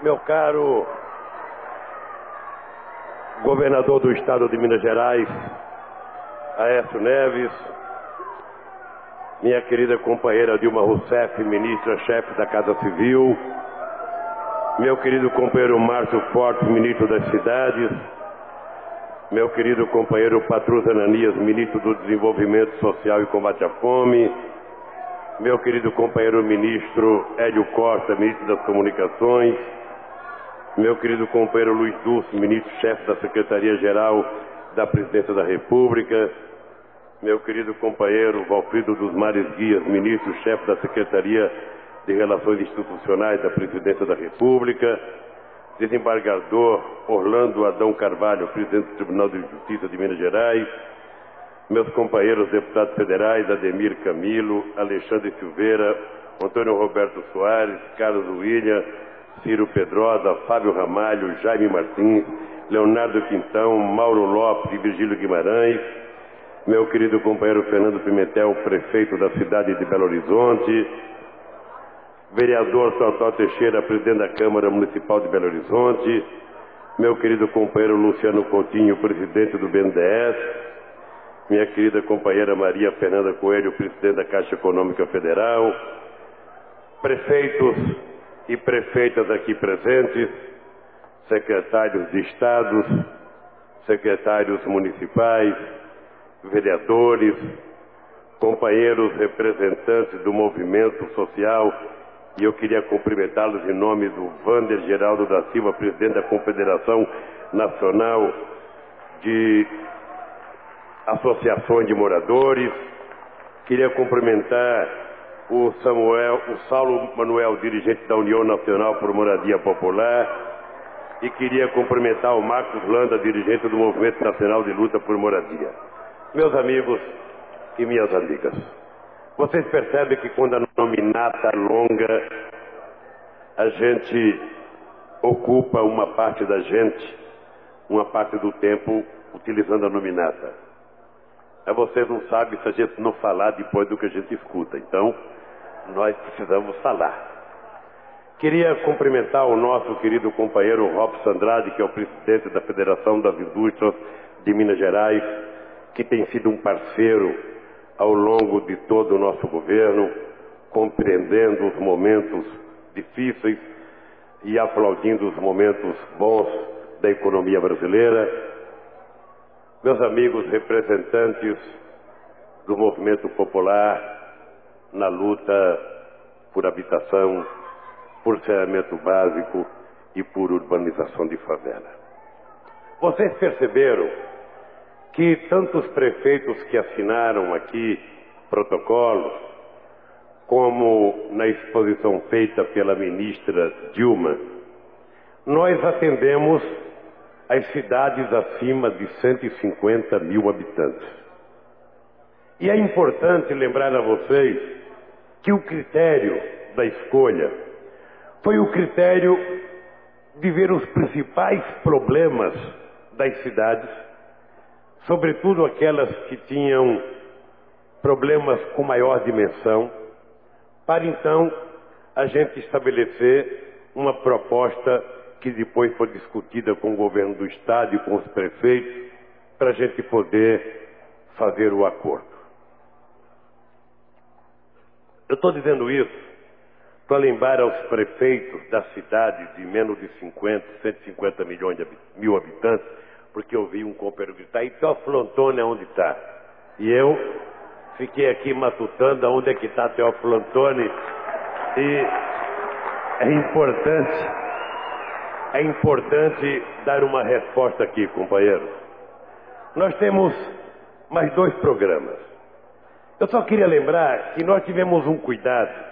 Meu caro governador do estado de Minas Gerais, Aécio Neves, minha querida companheira Dilma Rousseff, ministra-chefe da Casa Civil, meu querido companheiro Márcio Fortes, ministro das Cidades, meu querido companheiro Patrus Ananias, ministro do Desenvolvimento Social e Combate à Fome, meu querido companheiro ministro Hélio Costa, ministro das Comunicações, meu querido companheiro Luiz Dulce, ministro-chefe da Secretaria-Geral da Presidência da República, meu querido companheiro Valfrido dos Mares Guias, ministro-chefe da Secretaria de Relações Institucionais da Presidência da República, desembargador Orlando Adão Carvalho, presidente do Tribunal de Justiça de Minas Gerais, meus companheiros deputados federais Ademir Camilo, Alexandre Silveira, Antônio Roberto Soares, Carlos William, Ciro Pedrosa, Fábio Ramalho, Jaime Martins, Leonardo Quintão, Mauro Lopes e Virgílio Guimarães, meu querido companheiro Fernando Pimentel, prefeito da cidade de Belo Horizonte, vereador Totó Teixeira, presidente da Câmara Municipal de Belo Horizonte, meu querido companheiro Luciano Coutinho, presidente do BNDES, minha querida companheira Maria Fernanda Coelho, presidente da Caixa Econômica Federal, prefeitos e prefeitas aqui presentes, secretários de estados, secretários municipais, vereadores, companheiros representantes do movimento social, e eu queria cumprimentá-los em nome do Vander Geraldo da Silva, presidente da Confederação Nacional de Associações de Moradores. Queria cumprimentar o Saulo Manuel, dirigente da União Nacional por Moradia Popular, e queria cumprimentar o Marcos Landa, dirigente do Movimento Nacional de Luta por Moradia. Meus amigos e minhas amigas, vocês percebem que quando a nominata é longa, a gente ocupa uma parte da gente, uma parte do tempo, utilizando a nominata. Mas vocês não sabem se a gente não falar depois do que a gente escuta. Então, nós precisamos falar. Queria cumprimentar o nosso querido companheiro Robson Andrade, que é o presidente da Federação das Indústrias de Minas Gerais, que tem sido um parceiro ao longo de todo o nosso governo, compreendendo os momentos difíceis e aplaudindo os momentos bons da economia brasileira. Meus amigos representantes do movimento popular na luta por habitação, por saneamento básico e por urbanização de favela. Vocês perceberam que tantos prefeitos que assinaram aqui protocolos, como na exposição feita pela ministra Dilma, nós atendemos as cidades acima de 150 mil habitantes. E é importante lembrar a vocês que o critério da escolha foi o critério de ver os principais problemas das cidades, sobretudo aquelas que tinham problemas com maior dimensão, para então a gente estabelecer uma proposta que depois foi discutida com o governo do estado e com os prefeitos, para a gente poder fazer o acordo. Eu estou dizendo isso para lembrar aos prefeitos das cidades de menos de 150 mil habitantes, porque eu vi um companheiro gritar, e Teófilo Antônio onde está? E eu fiquei aqui matutando aonde é que está Teófilo Antônio, e é importante dar uma resposta aqui, companheiros. Nós temos mais 2 programas. Eu só queria lembrar que nós tivemos um cuidado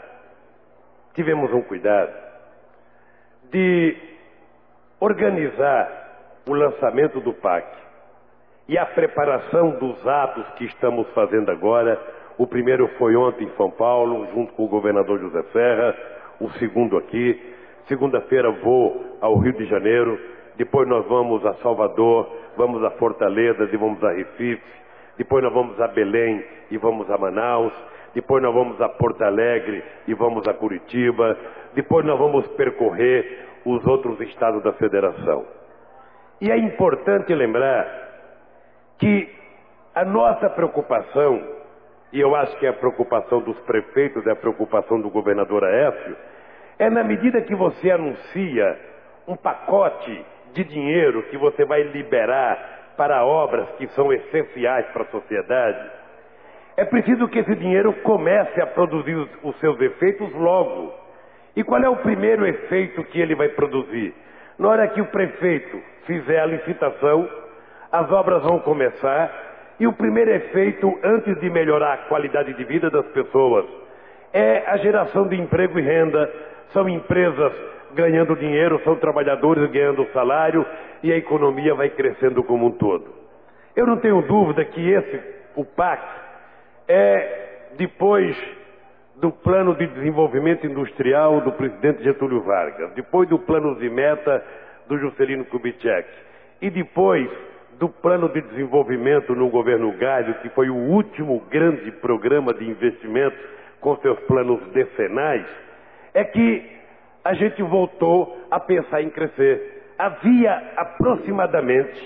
de organizar o lançamento do PAC e a preparação dos atos que estamos fazendo agora. O primeiro foi ontem em São Paulo, junto com o governador José Serra, o segundo aqui. Segunda-feira vou ao Rio de Janeiro, depois nós vamos a Salvador, vamos a Fortaleza e vamos a Recife, depois nós vamos a Belém e vamos a Manaus, depois nós vamos a Porto Alegre e vamos a Curitiba, depois nós vamos percorrer os outros estados da federação. E é importante lembrar que a nossa preocupação, e eu acho que é a preocupação dos prefeitos, é a preocupação do governador Aécio, é na medida que você anuncia um pacote de dinheiro que você vai liberar para obras que são essenciais para a sociedade, é preciso que esse dinheiro comece a produzir os seus efeitos logo. E qual é o primeiro efeito que ele vai produzir? Na hora que o prefeito fizer a licitação, as obras vão começar, e o primeiro efeito, antes de melhorar a qualidade de vida das pessoas, é a geração de emprego e renda. São empresas ganhando dinheiro, são trabalhadores ganhando salário, e a economia vai crescendo como um todo. Eu não tenho dúvida que o PAC, depois do plano de desenvolvimento industrial do presidente Getúlio Vargas, depois do plano de meta do Juscelino Kubitschek, e depois do plano de desenvolvimento no governo Galho, que foi o último grande programa de investimento com seus planos decenais, é que a gente voltou a pensar em crescer. Havia aproximadamente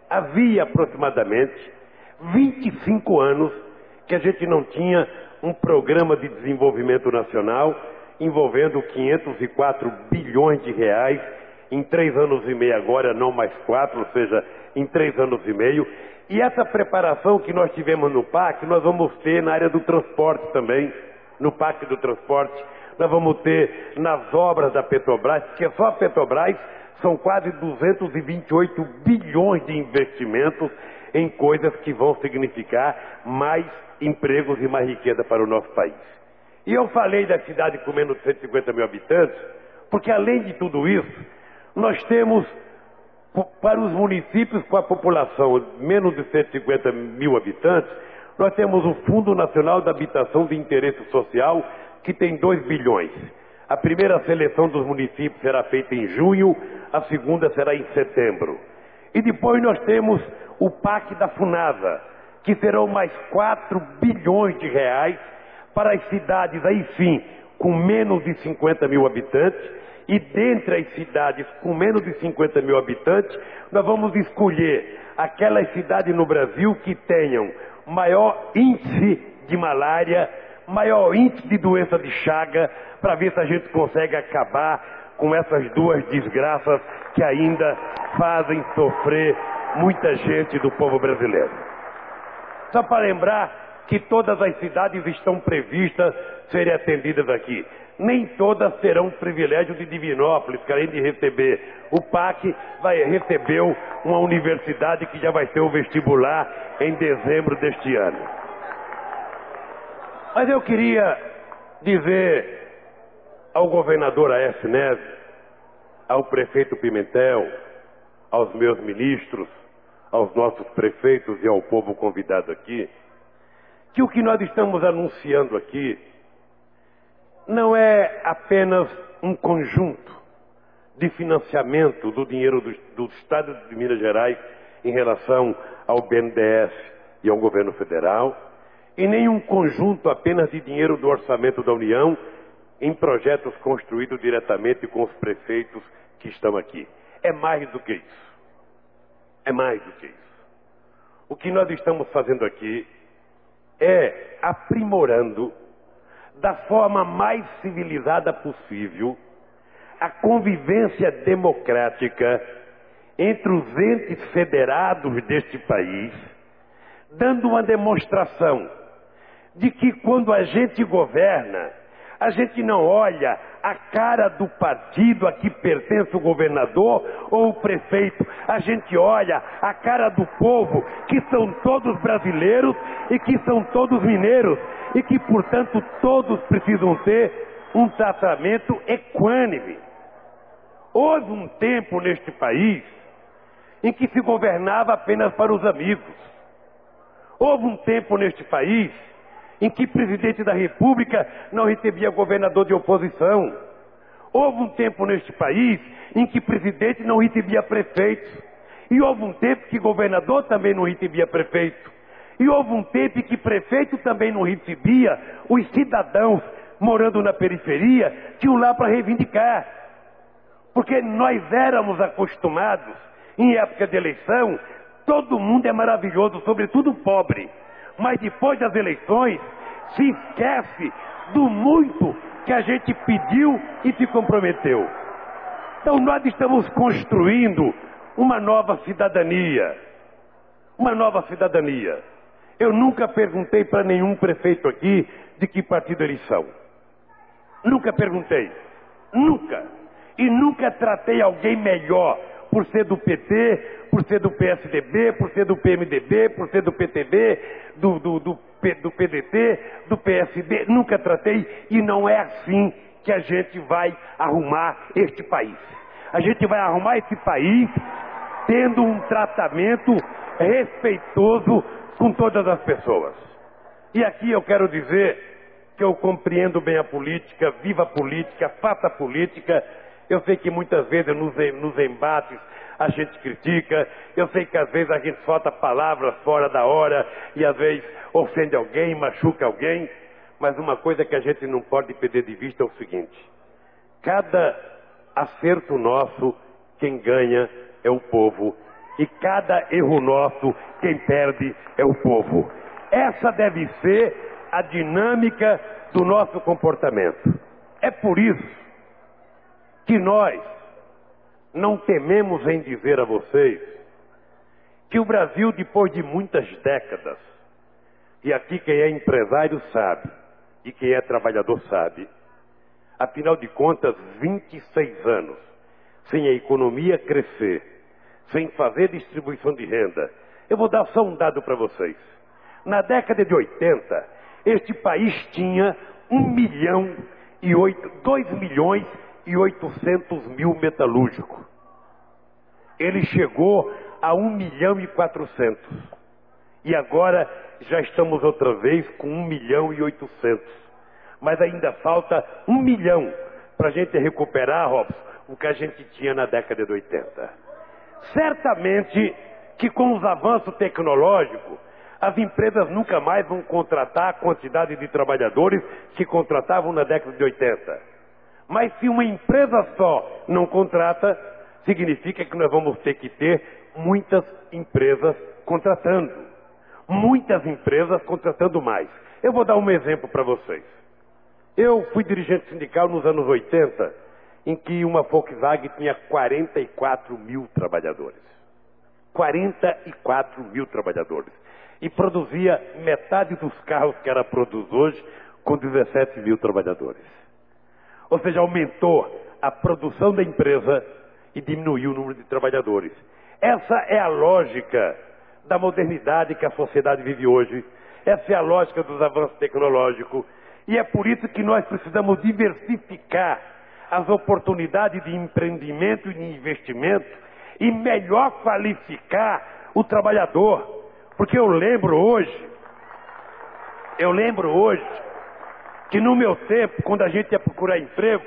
25 anos que a gente não tinha um programa de desenvolvimento nacional envolvendo 504 bilhões de reais em 3 anos e meio agora, não mais 4, ou seja, em 3 anos e meio. E essa preparação que nós tivemos no PAC, nós vamos ter na área do transporte também, no PAC do transporte, nós vamos ter nas obras da Petrobras, porque só a Petrobras são quase 228 bilhões de investimentos em coisas que vão significar mais empregos e mais riqueza para o nosso país. E eu falei da cidade com menos de 150 mil habitantes, porque além de tudo isso, nós temos, para os municípios com a população menos de 150 mil habitantes, nós temos o Fundo Nacional da Habitação de Interesse Social, que tem 2 bilhões. A primeira seleção dos municípios será feita em junho, a segunda será em setembro. E depois nós temos o PAC da FUNASA, que serão mais 4 bilhões de reais para as cidades, aí sim, com menos de 50 mil habitantes. E dentre as cidades com menos de 50 mil habitantes, nós vamos escolher aquelas cidades no Brasil que tenham maior índice de malária, maior índice de doença de Chaga, para ver se a gente consegue acabar com essas duas desgraças que ainda fazem sofrer muita gente do povo brasileiro. Só para lembrar que todas as cidades estão previstas serem atendidas aqui. Nem todas terão o privilégio de Divinópolis, que além de receber o PAC, recebeu uma universidade que já vai ter o vestibular em dezembro deste ano. Mas eu queria dizer ao governador Aécio Neves, ao prefeito Pimentel, aos meus ministros, aos nossos prefeitos e ao povo convidado aqui, que o que nós estamos anunciando aqui não é apenas um conjunto de financiamento do dinheiro do Estado de Minas Gerais em relação ao BNDES e ao governo federal, e nem um conjunto apenas de dinheiro do orçamento da União em projetos construídos diretamente com os prefeitos que estão aqui. É mais do que isso. É mais do que isso. O que nós estamos fazendo aqui é aprimorando da forma mais civilizada possível a convivência democrática entre os entes federados deste país, dando uma demonstração de que quando a gente governa, a gente não olha a cara do partido a que pertence o governador ou o prefeito. A gente olha a cara do povo, que são todos brasileiros e que são todos mineiros. E que, portanto, todos precisam ter um tratamento equânime. Houve um tempo neste país em que se governava apenas para os amigos. Houve um tempo neste país em que presidente da República não recebia governador de oposição. Houve um tempo neste país em que presidente não recebia prefeito. E houve um tempo que governador também não recebia prefeito. E houve um tempo em que prefeito também não recebia os cidadãos morando na periferia, tinham lá para reivindicar. Porque nós éramos acostumados, em época de eleição, todo mundo é maravilhoso, sobretudo o pobre. Mas depois das eleições, se esquece do muito que a gente pediu e se comprometeu. Então nós estamos construindo uma nova cidadania. Uma nova cidadania. Eu nunca perguntei para nenhum prefeito aqui de que partido eles são. Nunca perguntei. Nunca. E nunca tratei alguém melhor por ser do PT, por ser do PSDB, por ser do PMDB, por ser do PTB, do PDT, do PSD. Nunca tratei e não é assim que a gente vai arrumar este país. A gente vai arrumar esse país tendo um tratamento respeitoso com todas as pessoas. E aqui eu quero dizer que eu compreendo bem a política, viva a política, faça a política. Eu sei que muitas vezes nos embates a gente critica, eu sei que às vezes a gente solta palavras fora da hora e às vezes ofende alguém, machuca alguém, mas uma coisa que a gente não pode perder de vista é o seguinte: cada acerto nosso, quem ganha é o povo, e cada erro nosso, quem perde é o povo. Essa deve ser a dinâmica do nosso comportamento. É por isso que nós não tememos em dizer a vocês que o Brasil, depois de muitas décadas, e aqui quem é empresário sabe, e quem é trabalhador sabe, afinal de contas, 26 anos, sem a economia crescer, sem fazer distribuição de renda. Eu vou dar só um dado para vocês. Na década de 80, este país tinha 2 milhões e 800 mil metalúrgicos. Ele chegou a 1 milhão e 400. E agora já estamos outra vez com 1 milhão e 800. Mas ainda falta 1 milhão para a gente recuperar, Robson, o que a gente tinha na década de 80. Certamente que com os avanços tecnológicos, as empresas nunca mais vão contratar a quantidade de trabalhadores que contratavam na década de 80. Mas se uma empresa só não contrata, significa que nós vamos ter que ter muitas empresas contratando. Muitas empresas contratando mais. Eu vou dar um exemplo para vocês. Eu fui dirigente sindical nos anos 80, em que uma Volkswagen tinha 44 mil trabalhadores. 44 mil trabalhadores. E produzia metade dos carros que ela produz hoje com 17 mil trabalhadores. Ou seja, aumentou a produção da empresa e diminuiu o número de trabalhadores. Essa é a lógica da modernidade que a sociedade vive hoje. Essa é a lógica dos avanços tecnológicos. E é por isso que nós precisamos diversificar as oportunidades de empreendimento e de investimento e melhor qualificar o trabalhador. Porque eu lembro hoje que no meu tempo, quando a gente ia procurar emprego,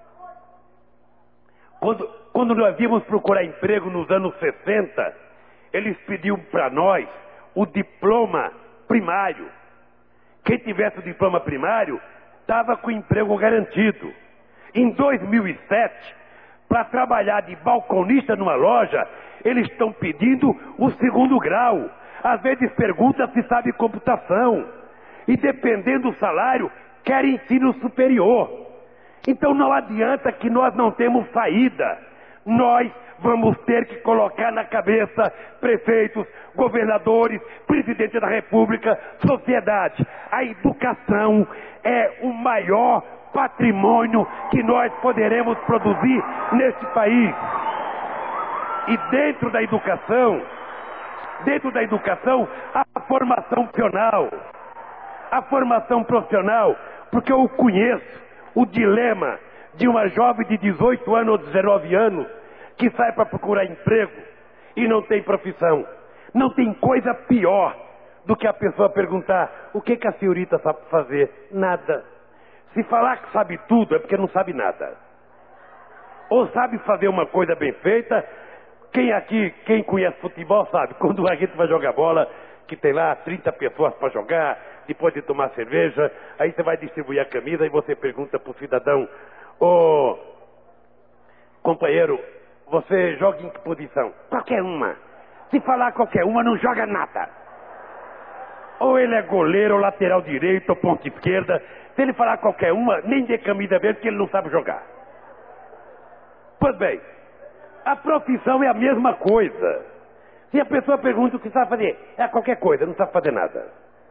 quando nós íamos procurar emprego nos anos 60, eles pediam para nós o diploma primário. Quem tivesse o diploma primário estava com emprego garantido. Em 2007, para trabalhar de balconista numa loja, eles estão pedindo o 2º grau. Às vezes pergunta se sabe computação. E dependendo do salário, quer ensino superior. Então não adianta que nós não temos saída. Nós vamos ter que colocar na cabeça prefeitos, governadores, presidente da República, sociedade. A educação é o maior patrimônio que nós poderemos produzir neste país. E dentro da educação, a formação profissional. A formação profissional, porque eu conheço o dilema de uma jovem de 18 anos ou 19 anos que sai para procurar emprego e não tem profissão. Não tem coisa pior do que a pessoa perguntar: o que a senhorita sabe fazer? Nada. Se falar que sabe tudo é porque não sabe nada. Ou sabe fazer uma coisa bem feita. Quem conhece futebol sabe, quando a gente vai jogar bola, que tem lá 30 pessoas para jogar, depois de tomar cerveja, aí você vai distribuir a camisa e você pergunta para o cidadão: Companheiro, você joga em que posição? Qualquer uma. Se falar qualquer uma, não joga nada. Ou ele é goleiro, ou lateral direito, ou ponta esquerda. Se ele falar qualquer uma, nem dê camisa verde, porque ele não sabe jogar. Pois bem, a profissão é a mesma coisa. Se a pessoa pergunta o que sabe fazer, é qualquer coisa, não sabe fazer nada.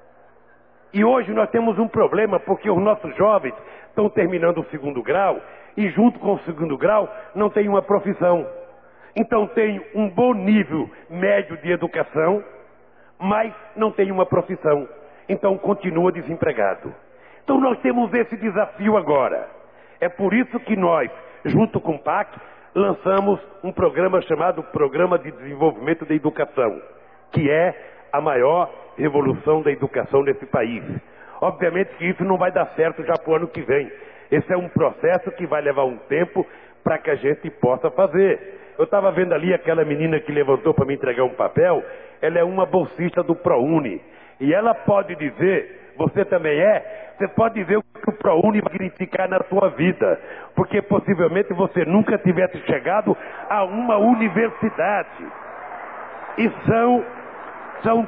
E hoje nós temos um problema, porque os nossos jovens estão terminando o segundo grau, e junto com o segundo grau não tem uma profissão. Então tem um bom nível médio de educação, mas não tem uma profissão. Então continua desempregado. Então nós temos esse desafio agora. É por isso que nós, junto com o PAC, lançamos um programa chamado Programa de Desenvolvimento da Educação, que é a maior revolução da educação nesse país. Obviamente que isso não vai dar certo já para o ano que vem. Esse é um processo que vai levar um tempo para que a gente possa fazer. Eu estava vendo ali aquela menina que levantou para me entregar um papel. Ela é uma bolsista do ProUni. E ela pode dizer, você também é, você pode dizer o que o ProUni vai significar na sua vida. Porque possivelmente você nunca tivesse chegado a uma universidade. E são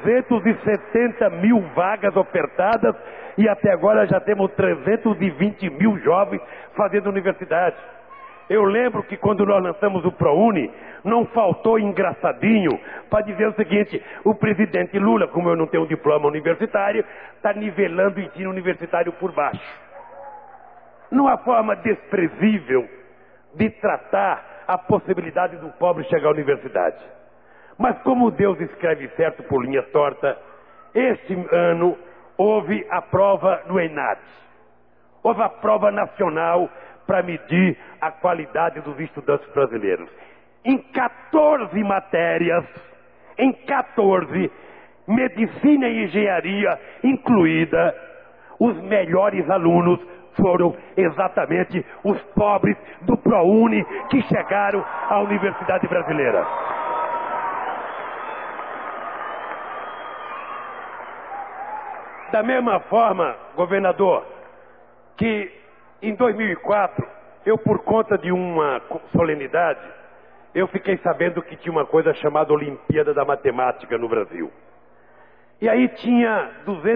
370 mil vagas ofertadas e até agora já temos 320 mil jovens fazendo universidade. Eu lembro que quando nós lançamos o ProUni, não faltou engraçadinho para dizer o seguinte: o presidente Lula, como eu não tenho um diploma universitário, está nivelando o ensino universitário por baixo. Numa forma desprezível de tratar a possibilidade do pobre chegar à universidade. Mas como Deus escreve certo por linha torta, este ano houve a prova no ENAD. Houve a prova nacional para medir a qualidade dos estudantes brasileiros. Em 14 matérias, em 14, medicina e engenharia incluída, os melhores alunos foram exatamente os pobres do ProUni que chegaram à Universidade Brasileira. Da mesma forma, governador, que em 2004, eu por conta de uma solenidade, eu fiquei sabendo que tinha uma coisa chamada Olimpíada da Matemática no Brasil. E aí tinha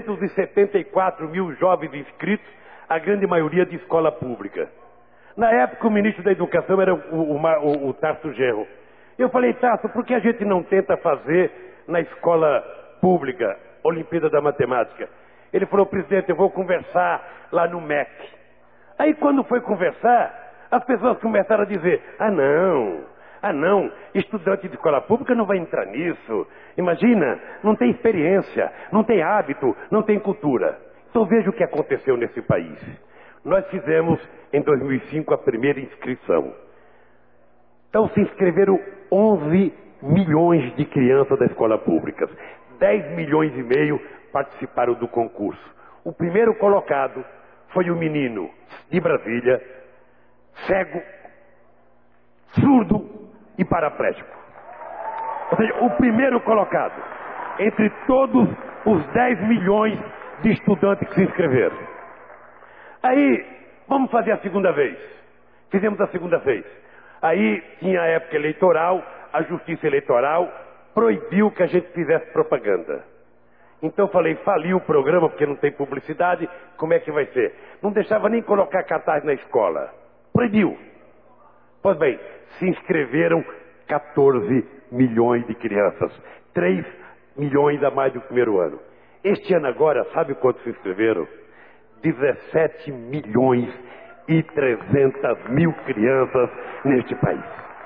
274 mil jovens inscritos, a grande maioria de escola pública. Na época o ministro da Educação era o Tarso Genro. Eu falei, Tarso, por que a gente não tenta fazer na escola pública Olimpíada da Matemática? Ele falou, presidente, eu vou conversar lá no MEC. Aí quando foi conversar, as pessoas começaram a dizer, ah não, estudante de escola pública não vai entrar nisso. Imagina, não tem experiência, não tem hábito, não tem cultura. Então veja o que aconteceu nesse país. Nós fizemos em 2005 a primeira inscrição. Então se inscreveram 11 milhões de crianças da escola pública. 10 milhões e meio participaram do concurso. O primeiro colocado foi um menino de Brasília, cego, surdo e paraplégico. Ou seja, o primeiro colocado entre todos os 10 milhões de estudantes que se inscreveram. Aí, vamos fazer a segunda vez. Fizemos a segunda vez. Aí tinha a época eleitoral, a Justiça Eleitoral proibiu que a gente fizesse propaganda. Então eu falei, faliu o programa porque não tem publicidade, como é que vai ser? Não deixava nem colocar cartaz na escola. Proibiu. Pois bem, se inscreveram 14 milhões de crianças. 3 milhões a mais do primeiro ano. Este ano agora, sabe quantos se inscreveram? 17 milhões e 300 mil crianças neste país.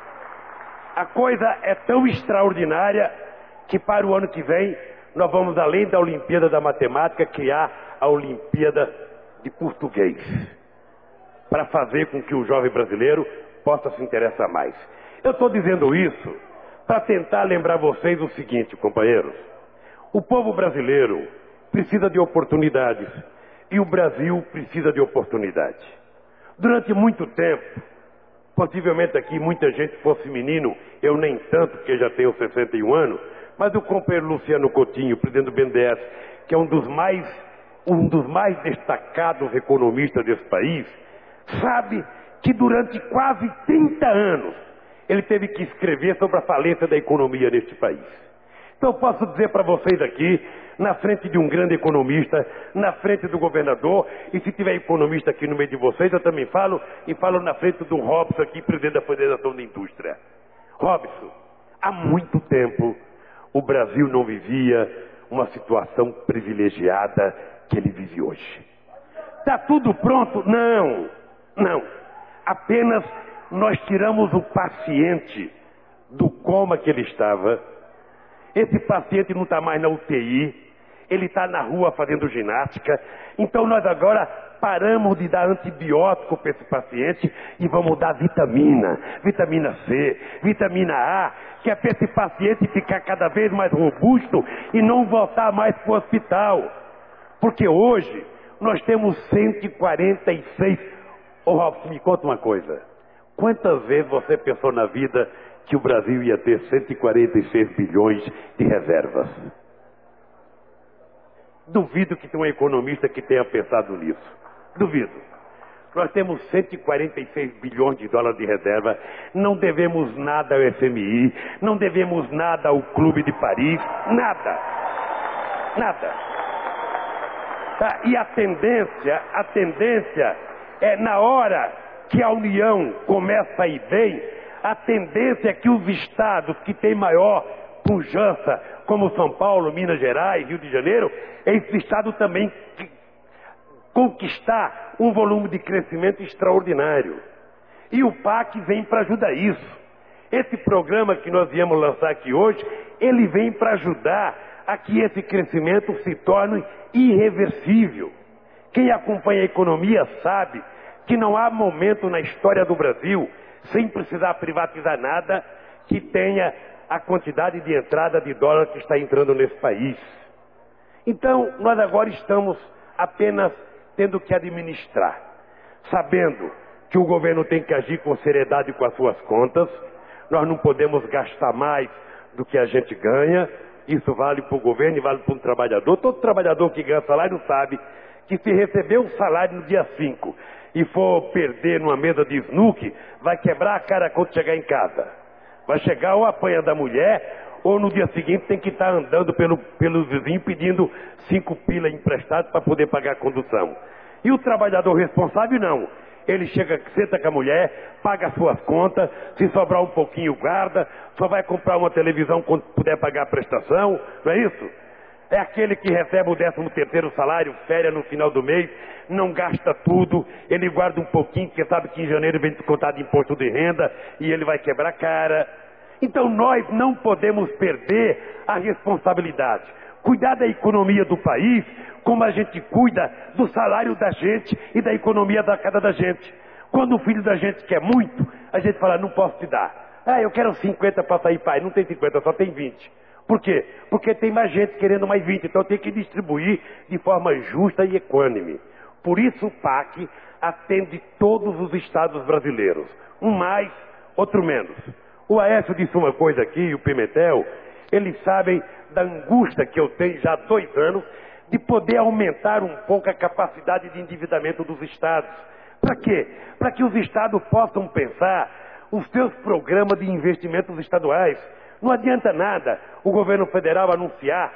A coisa é tão extraordinária que para o ano que vem nós vamos, além da Olimpíada da Matemática, criar a Olimpíada de Português, para fazer com que o jovem brasileiro possa se interessar mais. Eu estou dizendo isso para tentar lembrar vocês o seguinte, companheiros. O povo brasileiro precisa de oportunidades e o Brasil precisa de oportunidade. Durante muito tempo, possivelmente aqui muita gente fosse menino, eu nem tanto, porque já tenho 61 anos, mas o companheiro Luciano Coutinho, presidente do BNDES, que é um dos mais destacados economistas desse país, sabe que durante quase 30 anos ele teve que escrever sobre a falência da economia neste país. Então eu posso dizer para vocês aqui, na frente de um grande economista, na frente do governador, e se tiver economista aqui no meio de vocês, eu também falo, e falo na frente do Robson aqui, presidente da Federação da Indústria. Robson, há muito tempo o Brasil não vivia uma situação privilegiada que ele vive hoje. Está tudo pronto? Não, não. Apenas nós tiramos o paciente do coma que ele estava. Esse paciente não está mais na UTI, ele está na rua fazendo ginástica. Então nós agora paramos de dar antibiótico para esse paciente e vamos dar vitamina C, vitamina A, que é para esse paciente ficar cada vez mais robusto e não voltar mais para o hospital. Porque hoje nós temos 146... Ô Robson, me conta uma coisa. Quantas vezes você pensou na vida que o Brasil ia ter 146 bilhões de reservas? Duvido que tenha um economista que tenha pensado nisso. Duvido. Nós temos 146 bilhões de dólares de reserva, não devemos nada ao FMI, não devemos nada ao Clube de Paris, nada. Nada. Tá? E a tendência é na hora que a União começa a ir bem, a tendência é que os estados que têm maior pujança, como São Paulo, Minas Gerais, Rio de Janeiro, esse estado também conquistar um volume de crescimento extraordinário. E o PAC vem para ajudar isso. Esse programa que nós viemos lançar aqui hoje, ele vem para ajudar a que esse crescimento se torne irreversível. Quem acompanha a economia sabe que não há momento na história do Brasil, sem precisar privatizar nada, que tenha a quantidade de entrada de dólar que está entrando nesse país. Então, nós agora estamos apenas tendo que administrar, sabendo que o governo tem que agir com seriedade com as suas contas. Nós não podemos gastar mais do que a gente ganha. Isso vale para o governo e vale para um trabalhador. Todo trabalhador que ganha salário sabe que se receber um salário no dia 5 e for perder numa mesa de snooker, vai quebrar a cara quando chegar em casa. Vai chegar ou apanha da mulher, ou no dia seguinte tem que estar andando pelo vizinho pedindo 5 pila emprestados para poder pagar a condução. E o trabalhador responsável não. Ele chega, senta com a mulher, paga as suas contas, se sobrar um pouquinho guarda, só vai comprar uma televisão quando puder pagar a prestação, não é isso? É aquele que recebe o 13º salário, férias no final do mês, não gasta tudo, ele guarda um pouquinho, porque sabe que em janeiro vem descontado imposto de renda e ele vai quebrar a cara. Então nós não podemos perder a responsabilidade. Cuidar da economia do país como a gente cuida do salário da gente e da economia da casa da gente. Quando o filho da gente quer muito, a gente fala, não posso te dar. Ah, eu quero 50 para sair, pai. Não tem 50, só tem 20. Por quê? Porque tem mais gente querendo mais 20, então tem que distribuir de forma justa e equânime. Por isso o PAC atende todos os estados brasileiros. Um mais, outro menos. O Aécio disse uma coisa aqui, e o Pimentel, eles sabem da angústia que eu tenho já há 2 anos de poder aumentar um pouco a capacidade de endividamento dos estados. Para quê? Para que os estados possam pensar os seus programas de investimentos estaduais. Não adianta nada o governo federal anunciar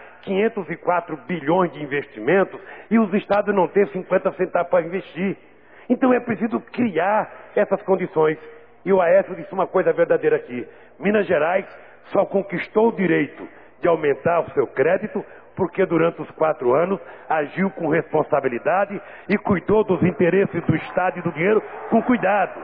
504 bilhões de investimentos e os estados não ter 50 centavos para investir. Então é preciso criar essas condições. E o Aécio disse uma coisa verdadeira aqui. Minas Gerais só conquistou o direito de aumentar o seu crédito porque durante os 4 anos agiu com responsabilidade e cuidou dos interesses do Estado e do dinheiro com cuidado.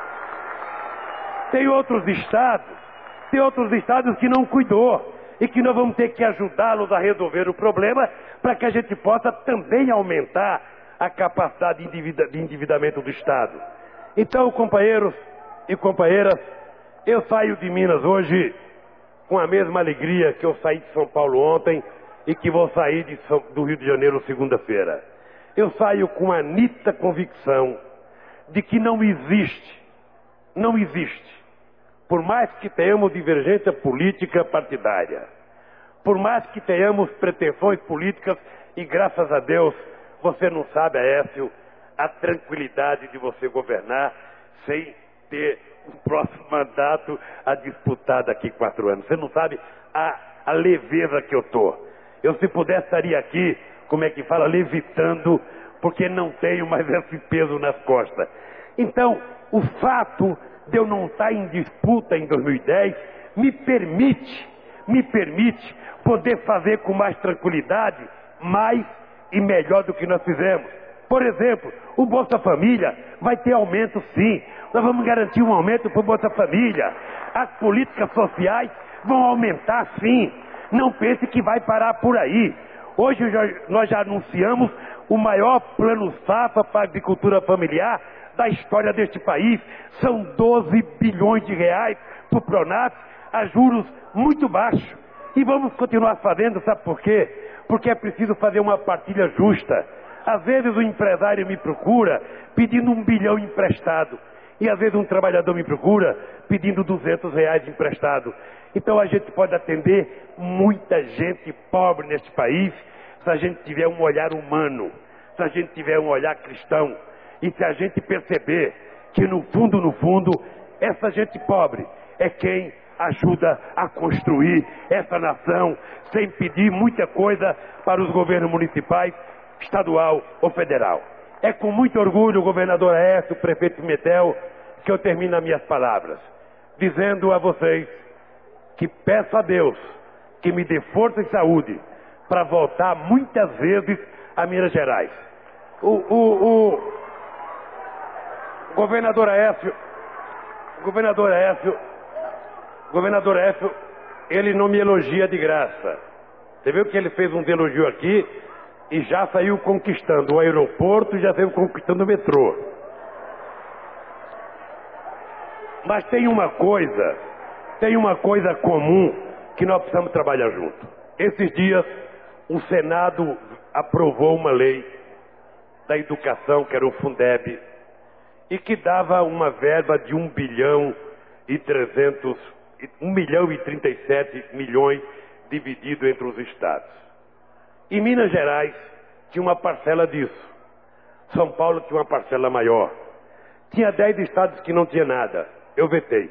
Tem outros estados que não cuidou e que nós vamos ter que ajudá-los a resolver o problema para que a gente possa também aumentar a capacidade de endividamento do Estado. Então, companheiros e companheiras, eu saio de Minas hoje com a mesma alegria que eu saí de São Paulo ontem e que vou sair do Rio de Janeiro segunda-feira. Eu saio com a nítida convicção de que não existe, por mais que tenhamos divergência política partidária, por mais que tenhamos pretensões políticas, e graças a Deus, você não sabe, Aécio, a tranquilidade de você governar sem ter o próximo mandato a disputar daqui 4 anos. Você não sabe a leveza que eu tô. Eu, se pudesse, estaria aqui, como é que fala, levitando, porque não tenho mais esse peso nas costas. Então, o fato de eu não estar em disputa em 2010 me permite poder fazer com mais tranquilidade, mais e melhor do que nós fizemos. Por exemplo, o Bolsa Família vai ter aumento, sim. Nós vamos garantir um aumento para o Bolsa Família. As políticas sociais vão aumentar, sim. Não pense que vai parar por aí. Hoje nós já anunciamos o maior plano safra para a agricultura familiar da história deste país. São 12 bilhões de reais para o Pronaf, a juros muito baixos. E vamos continuar fazendo, sabe por quê? Porque é preciso fazer uma partilha justa. Às vezes o empresário me procura pedindo 1 bilhão emprestado. E às vezes um trabalhador me procura pedindo 200 reais emprestado. Então a gente pode atender muita gente pobre neste país se a gente tiver um olhar humano, se a gente tiver um olhar cristão. E se a gente perceber que no fundo, essa gente pobre é quem ajuda a construir essa nação, sem pedir muita coisa para os governos municipais, estadual ou federal. É com muito orgulho, governador Aécio, prefeito Pimentel, que eu termino as minhas palavras, dizendo a vocês que peço a Deus que me dê força e saúde para voltar muitas vezes a Minas Gerais. O governador Aécio, ele não me elogia de graça. Você viu que ele fez um elogio aqui e já saiu conquistando o aeroporto e já saiu conquistando o metrô. Mas tem uma coisa comum que nós precisamos trabalhar junto. Esses dias o Senado aprovou uma lei da educação, que era o Fundeb, e que dava uma verba de 1 bilhão e 37 milhões dividido entre os estados. Em Minas Gerais tinha uma parcela disso. São Paulo tinha uma parcela maior. Tinha 10 estados que não tinha nada. Eu vetei.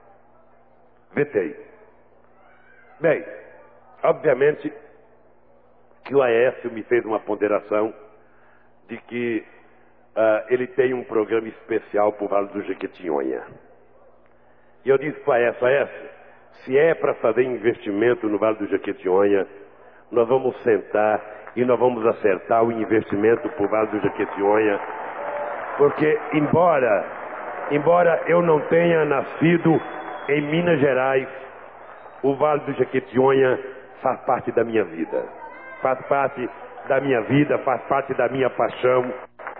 Bem, obviamente que o Aécio me fez uma ponderação de que ele tem um programa especial para o Vale do Jequitinhonha. E eu disse para Aécio, se é para fazer investimento no Vale do Jequitinhonha, nós vamos sentar e nós vamos acertar o investimento para o Vale do Jequitinhonha, porque embora eu não tenha nascido em Minas Gerais, o Vale do Jequitinhonha faz parte da minha vida. Faz parte da minha vida, faz parte da minha paixão.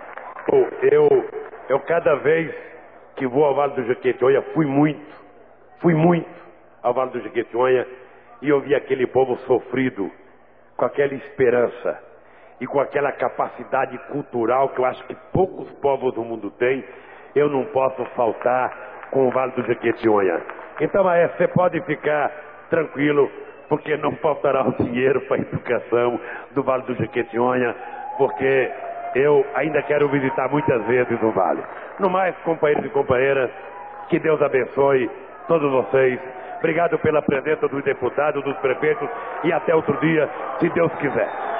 Eu cada vez que vou ao Vale do Jequitinhonha, fui muito ao Vale do Jequitinhonha e eu vi aquele povo sofrido, com aquela esperança e com aquela capacidade cultural que eu acho que poucos povos do mundo têm. Eu não posso faltar com o Vale do Jequitinhonha. Então, Aécio, você pode ficar tranquilo, porque não faltará o dinheiro para a educação do Vale do Jequitinhonha, porque eu ainda quero visitar muitas vezes o Vale. No mais, companheiros e companheiras, que Deus abençoe todos vocês. Obrigado pela presença dos deputados, dos prefeitos, e até outro dia, se Deus quiser.